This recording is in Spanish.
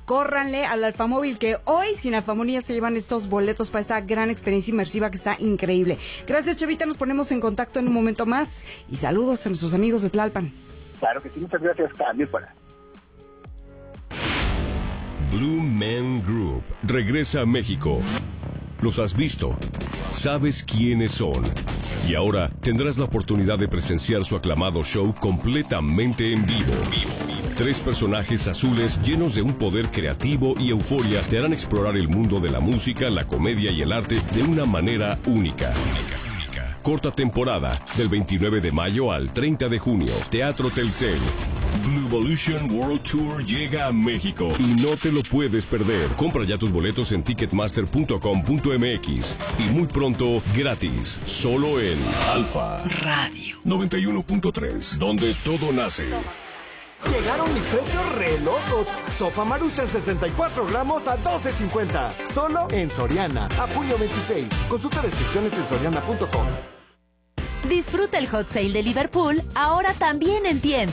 córranle al Alfamóvil, que hoy sin Alfamonía se llevan estos boletos para esta gran experiencia inmersiva que está increíble. Gracias, Chavita, nos ponemos en contacto en un momento más y saludos a nuestros amigos de Tlalpan. Claro que sí, muchas gracias también para... Blue Man Group regresa a México. Los has visto, sabes quiénes son. Y ahora tendrás la oportunidad de presenciar su aclamado show completamente en vivo. 3 personajes azules llenos de un poder creativo y euforia te harán explorar el mundo de la música, la comedia y el arte de una manera única. Corta temporada, del 29 de mayo al 30 de junio. Teatro Telcel. Blue Evolution World Tour llega a México y no te lo puedes perder. Compra ya tus boletos en ticketmaster.com.mx y muy pronto gratis, solo en Alfa Radio 91.3, donde todo nace. Llegaron mis precios re locos. Sopa Maruchan 64 gramos a $12.50. Solo en Soriana. A junio 26. Consulta restricciones en soriana.com. Disfruta el Hot Sale de Liverpool ahora también en tienda.